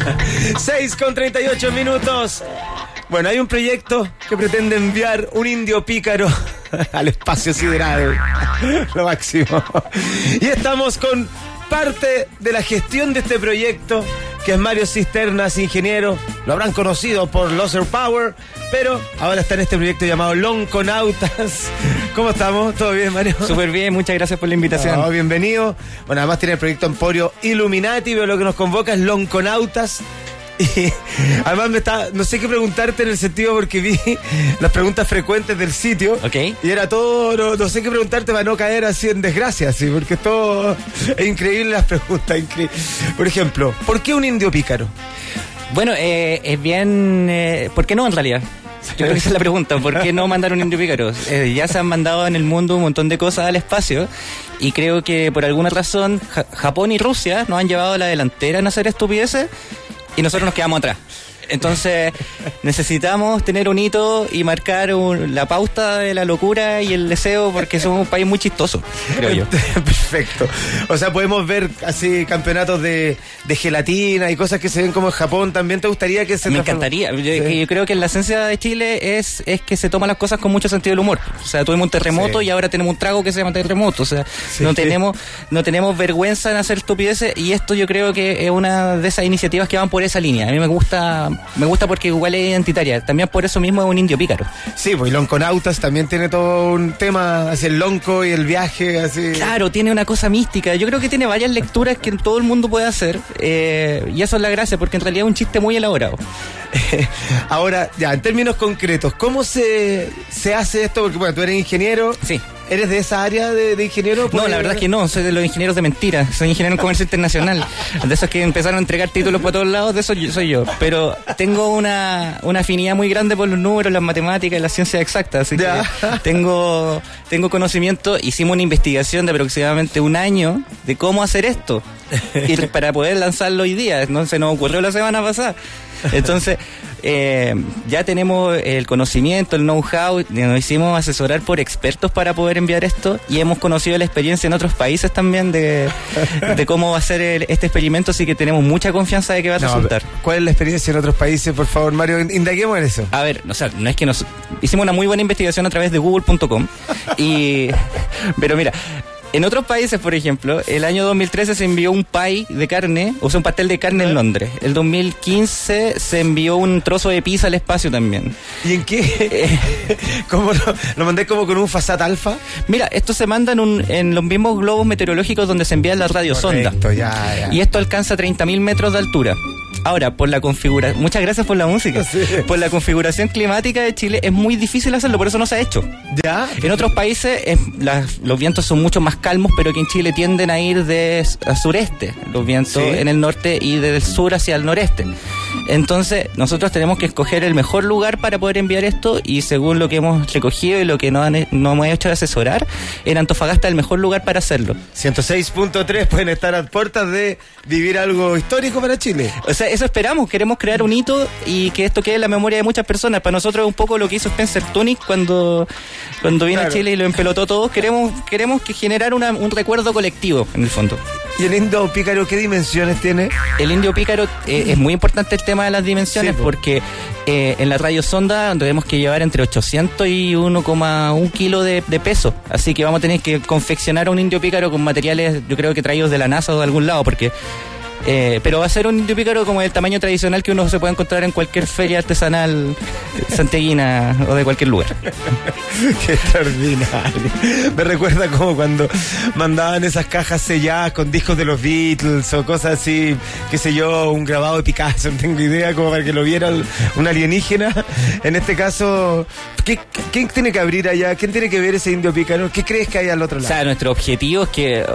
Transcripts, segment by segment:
6:38. Bueno, hay un proyecto que pretende enviar un indio pícaro al espacio sideral. Lo máximo. Y estamos con parte de la gestión de este proyecto, que es Mario Cisternas, ingeniero. Lo habrán conocido por Loser Power, pero ahora está en este proyecto llamado Lonconautas. ¿Cómo estamos? ¿Todo bien, Mario? Súper bien, muchas gracias por la invitación. Oh, bienvenido. Bueno, además tiene el proyecto Emporio Illuminati, pero lo que nos convoca es Lonconautas. Y además no sé qué preguntarte en el sentido, porque vi las preguntas frecuentes del sitio. Ok. Y era todo, no sé qué preguntarte para no caer así en desgracia, así, porque todo es increíble las preguntas. Por ejemplo, ¿por qué un indio pícaro? Bueno, es bien... ¿por qué no en realidad? Yo creo que esa es la pregunta. ¿Por qué no mandar un indio pícaro? Ya se han mandado en el mundo un montón de cosas al espacio y creo que por alguna razón Japón y Rusia nos han llevado a la delantera en hacer estupideces y nosotros nos quedamos atrás. Entonces necesitamos tener un hito y marcar la pauta de la locura y el deseo, porque somos un país muy chistoso, creo yo. Perfecto. O sea, podemos ver así campeonatos de gelatina y cosas que se ven como en Japón. ¿También te gustaría que se... Me encantaría. Yo creo que la esencia de Chile es que se toman las cosas con mucho sentido del humor. O sea, tuvimos un terremoto y ahora tenemos un trago que se llama terremoto. O sea, no tenemos vergüenza en hacer estupideces, y esto yo creo que es una de esas iniciativas que van por esa línea. A mí me gusta porque igual es identitaria. También por eso mismo es un indio pícaro. Sí, pues Lonconautas también tiene todo un tema, así el lonco y el viaje, así. Claro, tiene una cosa mística. Yo creo que tiene varias lecturas que todo el mundo puede hacer, y eso es la gracia, porque en realidad es un chiste muy elaborado. Ahora, ya, en términos concretos, ¿cómo se hace esto? Porque bueno, tú eres ingeniero. Sí. ¿Eres de esa área de ingeniero? No, la verdad es que no, soy de los ingenieros de mentira. Soy ingeniero en comercio internacional. De esos que empezaron a entregar títulos por todos lados, de eso soy yo. Pero tengo una afinidad muy grande por los números, las matemáticas y las ciencias exactas. Así que tengo conocimiento. Hicimos una investigación de aproximadamente un año de cómo hacer esto, y para poder lanzarlo hoy día. No se nos ocurrió la semana pasada. Entonces, ya tenemos el conocimiento, el know-how, nos hicimos asesorar por expertos para poder enviar esto, y hemos conocido la experiencia en otros países también de cómo va a ser este experimento, así que tenemos mucha confianza de que va a resultar. ¿Cuál es la experiencia en otros países? Por favor, Mario, indaguemos en eso. A ver, o sea, no es que hicimos una muy buena investigación a través de google.com, pero mira, en otros países, por ejemplo, el año 2013 se envió un pie de carne, o sea, un pastel de carne en Londres. El 2015 se envió un trozo de pizza al espacio también. ¿Y en qué? ¿Cómo lo mandé como con un Fasat Alpha? Mira, esto se manda en los mismos globos meteorológicos donde se envían las radiosondas. Ya. Y esto alcanza 30.000 metros de altura. Ahora, por la configuración... Muchas gracias por la música. Sí. Por la configuración climática de Chile es muy difícil hacerlo, por eso no se ha hecho. ¿Ya? En otros países los vientos son mucho más calmos, pero que en Chile tienden a ir a sureste, los vientos en el norte, y del sur hacia el noreste. Entonces, nosotros tenemos que escoger el mejor lugar para poder enviar esto, y según lo que hemos recogido y lo que nos hemos hecho de asesorar, en Antofagasta es el mejor lugar para hacerlo. 106.3 pueden estar a puertas de vivir algo histórico para Chile. O sea, eso esperamos, queremos crear un hito y que esto quede en la memoria de muchas personas. Para nosotros es un poco lo que hizo Spencer Tunick cuando vino a Chile y lo empelotó todo. Queremos que generar un recuerdo colectivo, en el fondo. ¿Y el indio pícaro qué dimensiones tiene? El indio pícaro, es muy importante el tema de las dimensiones, porque en la radiosonda tenemos que llevar entre 800 y 1,1 kilo de peso. Así que vamos a tener que confeccionar un indio pícaro con materiales, yo creo que traídos de la NASA o de algún lado, porque... pero va a ser un indio pícaro como el tamaño tradicional que uno se puede encontrar en cualquier feria artesanal santiaguina o de cualquier lugar. Qué extraordinario. Me recuerda como cuando mandaban esas cajas selladas con discos de los Beatles o cosas así, qué sé yo, un grabado de Picasso, no tengo idea, como para que lo viera un alienígena. En este caso, ¿quién tiene que abrir allá? ¿Quién tiene que ver ese indio pícaro? ¿Qué crees que hay al otro lado? O sea, nuestro objetivo es que,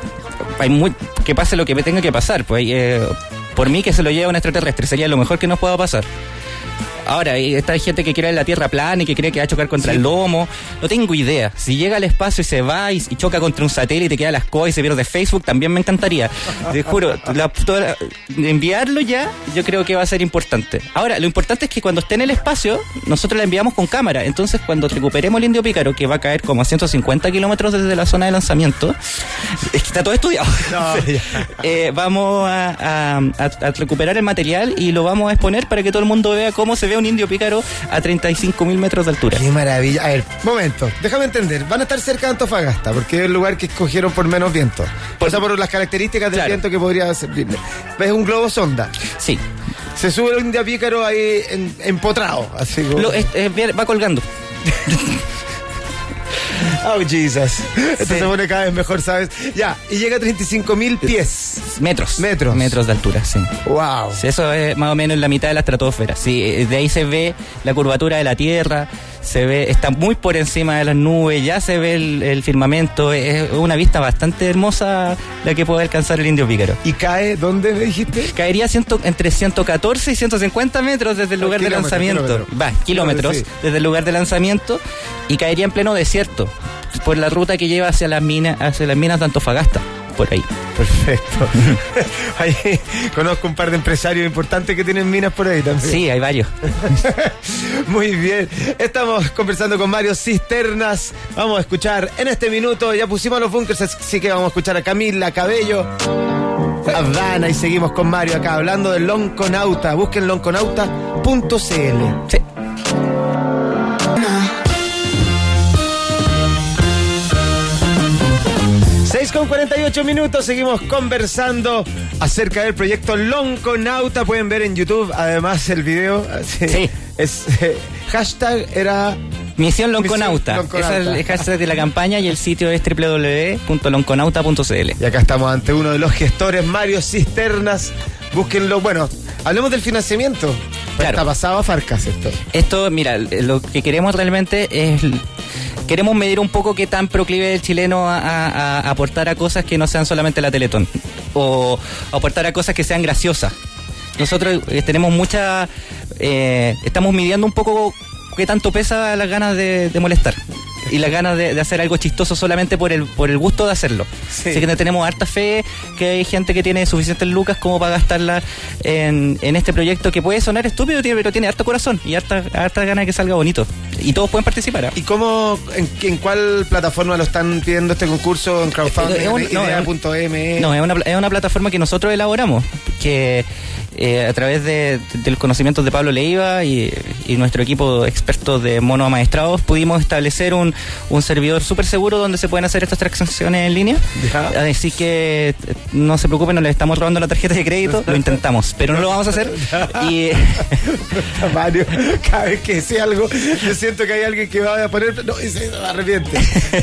que pase lo que tenga que pasar. Pues por mí que se lo lleve un extraterrestre, sería lo mejor que nos pueda pasar. Ahora, esta gente que cree en la Tierra plana y que cree que va a chocar contra el lomo, no tengo idea. Si llega al espacio y se va y choca contra un satélite y queda las cosas y se pierde Facebook, también me encantaría. Te juro, enviarlo ya, yo creo que va a ser importante. Ahora, lo importante es que cuando esté en el espacio, nosotros la enviamos con cámara. Entonces, cuando recuperemos el Indio Pícaro, que va a caer como a 150 kilómetros desde la zona de lanzamiento, es que está todo estudiado. No, vamos a recuperar el material y lo vamos a exponer para que todo el mundo vea cómo se ve un Indio Pícaro a 35.000 metros de altura. ¡Qué maravilla! A ver, momento, déjame entender. Van a estar cerca de Antofagasta, porque es el lugar que escogieron por menos viento. O sea, por las características del viento que podría servirle. ¿Ves un globo sonda? Sí. Se sube el Indio Pícaro ahí empotrado, así como... va colgando. Oh, Jesus. Esto se pone cada vez mejor, ¿sabes? Ya, y llega a 35.000 pies. Metros de altura, sí. Wow. Sí, eso es más o menos en la mitad de la estratosfera. Sí, de ahí se ve la curvatura de la Tierra, se ve, está muy por encima de las nubes, ya se ve el firmamento. Es una vista bastante hermosa la que puede alcanzar el Indio Pícaro. ¿Y cae dónde me dijiste? Caería entre 114 y 150 metros desde el lugar de lanzamiento. Kilómetros sí. Desde el lugar de lanzamiento, y caería en pleno desierto por la ruta que lleva hacia las minas de Antofagasta. Por ahí. Perfecto. Ahí conozco un par de empresarios importantes que tienen minas por ahí también. Sí, hay varios. Muy bien. Estamos conversando con Mario Cisternas. Vamos a escuchar en este minuto, ya pusimos los bunkers, así que vamos a escuchar a Camila Cabello, Havana, y seguimos con Mario acá hablando del Lonconauta. Busquen lonconauta.cl. Sí. 6:48 minutos, seguimos conversando acerca del proyecto Lonconauta. Pueden ver en YouTube además el video. Sí. Es hashtag era Misión Lonconauta. Ese es el hashtag de la campaña, y el sitio es www.lonconauta.cl. Y acá estamos ante uno de los gestores, Mario Cisternas. Búsquenlo. Bueno, hablemos del financiamiento. Claro. Está pasado a Farcas esto. Esto, mira, lo que queremos realmente es... Queremos medir un poco qué tan proclive el chileno a aportar a cosas que no sean solamente la Teletón, o aportar a cosas que sean graciosas. Nosotros tenemos estamos midiendo un poco qué tanto pesa las ganas de molestar y las ganas de hacer algo chistoso solamente por el gusto de hacerlo. Sí. Así que tenemos harta fe que hay gente que tiene suficientes lucas como para gastarla en este proyecto, que puede sonar estúpido, pero tiene harto corazón y harta ganas de que salga bonito. Y todos pueden participar, ¿eh? ¿Y cómo, en cuál plataforma lo están pidiendo este concurso? ¿En crowdfunding? ¿Idea.me? No, es una plataforma que nosotros elaboramos, que a través del conocimiento de Pablo Leiva y nuestro equipo experto de mono amaestrados, pudimos establecer un servidor súper seguro donde se pueden hacer estas transacciones en línea. Ya. Así que no se preocupen, no les estamos robando la tarjeta de crédito, lo intentamos, pero no lo vamos a hacer. Y Mario, cada vez que sé algo, yo siento que hay alguien que va a poner, no, y se arrepiente.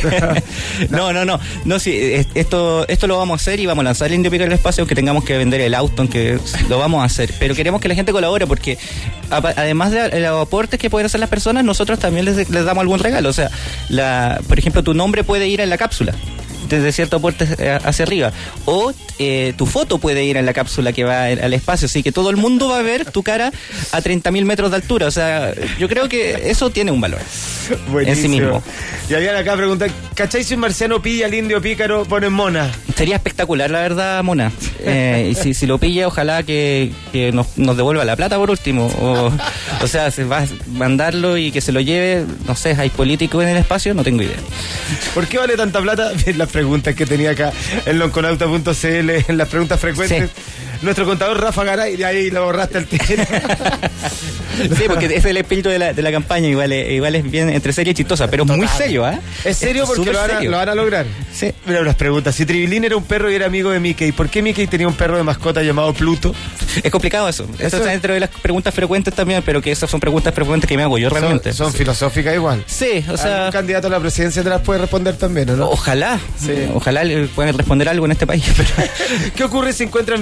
No, sí, esto lo vamos a hacer, y vamos a lanzar el Indio Pícaro al espacio, aunque tengamos que vender el auto, aunque lo vamos a hacer, pero queremos que la gente colabore, porque además de los aportes que pueden hacer las personas, nosotros también les damos algún regalo. O sea, por ejemplo, tu nombre puede ir en la cápsula desde cierto aporte hacia arriba, o tu foto puede ir en la cápsula que va al espacio, así que todo el mundo va a ver tu cara a 30.000 metros de altura. O sea, yo creo que eso tiene un valor. Buenísimo. En sí mismo. Y habían acá preguntar, ¿cachai si un marciano pilla al Indio Pícaro, ponen Mona? Sería espectacular, la verdad, Mona. Y si lo pilla, ojalá que nos devuelva la plata por último, o sea, se va a mandarlo y que se lo lleve. No sé, ¿hay políticos en el espacio? No tengo idea. ¿Por qué vale tanta plata? Las preguntas que tenía acá en lonconauta.cl, en las preguntas frecuentes. Sí. Nuestro contador Rafa Garay, de ahí lo borraste al tiro. Sí, porque ese es el espíritu de la campaña. Igual es bien entre serio y chistosa, pero total. Muy serio, ¿eh? Es serio, porque lo van a lograr. Sí. Mira unas preguntas. Si Tribilín era un perro y era amigo de Mickey, ¿por qué Mickey tenía un perro de mascota llamado Pluto? Es complicado eso. Eso está dentro de las preguntas frecuentes también, pero que esas son preguntas frecuentes que me hago yo realmente. Son filosóficas igual. Sí, o sea... ¿Algún candidato a la presidencia te las puede responder también, o no? Ojalá. Sí. Ojalá puedan responder algo en este país. Pero... ¿Qué ocurre si encuentran vida en el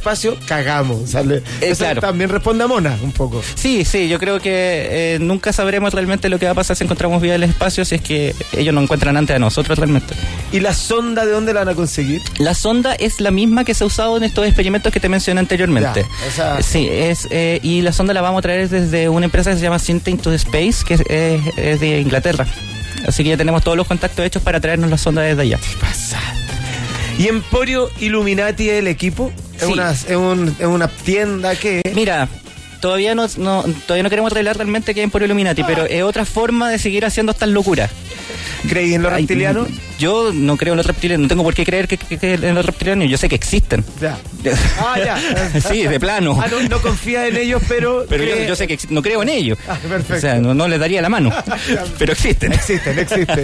espacio, cagamos. ¿Sale? Eso claro. también responde a Mona un poco. Sí, yo creo que nunca sabremos realmente lo que va a pasar si encontramos vida en el espacio, si es que ellos nos encuentran antes de nosotros realmente. ¿Y la sonda de dónde la van a conseguir? La sonda es la misma que se ha usado en estos experimentos que te mencioné anteriormente. Ya, sí, y la sonda la vamos a traer desde una empresa que se llama Synth into Space, que es de Inglaterra. Así que ya tenemos todos los contactos hechos para traernos la sonda desde allá. ¿Qué pasa? ¿Y Emporio Illuminati es el equipo? ¿Es, Sí. es una tienda que...? Mira, todavía no queremos revelar realmente qué es Emporio Illuminati, pero es otra forma de seguir haciendo estas locuras. ¿Creí en los reptilianos? Yo no creo en los reptilianos, no tengo por qué creer que en los reptilianos, yo sé que existen. Ya. Ya. Sí, de plano. No confías en ellos, pero yo sé que no creo en ellos. Perfecto. O sea, no les daría la mano. Pero existen. Existen.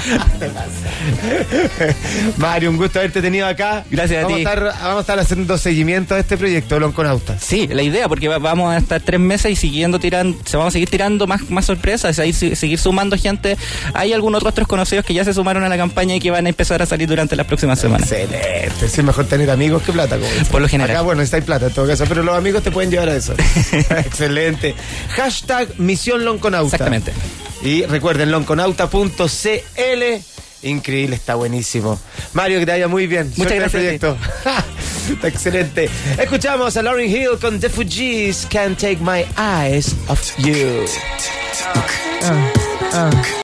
Mario, un gusto haberte tenido acá. Gracias a ti. Vamos a estar haciendo seguimiento a este proyecto, Lonconautas. Sí, la idea, porque vamos a estar 3 meses y se vamos a seguir tirando más sorpresas, seguir sumando gente. Hay algunos rostros conocidos que ya se sumaron a la campaña y que van a empezar a salir durante las próximas semanas. Excelente. Sí, es mejor tener amigos que plata, como dicen. Por lo general. Acá, bueno, necesitáis plata en todo caso, pero los amigos te pueden llevar a eso. Excelente. Hashtag Misión Lonconauta. Exactamente. Y recuerden, lonconauta.cl. Increíble, está buenísimo. Mario, que te vaya muy bien. Muchas Suerte en el gracias. proyecto. Está excelente. Escuchamos a Lauryn Hill con The Fugees, Can't Take My Eyes Off You.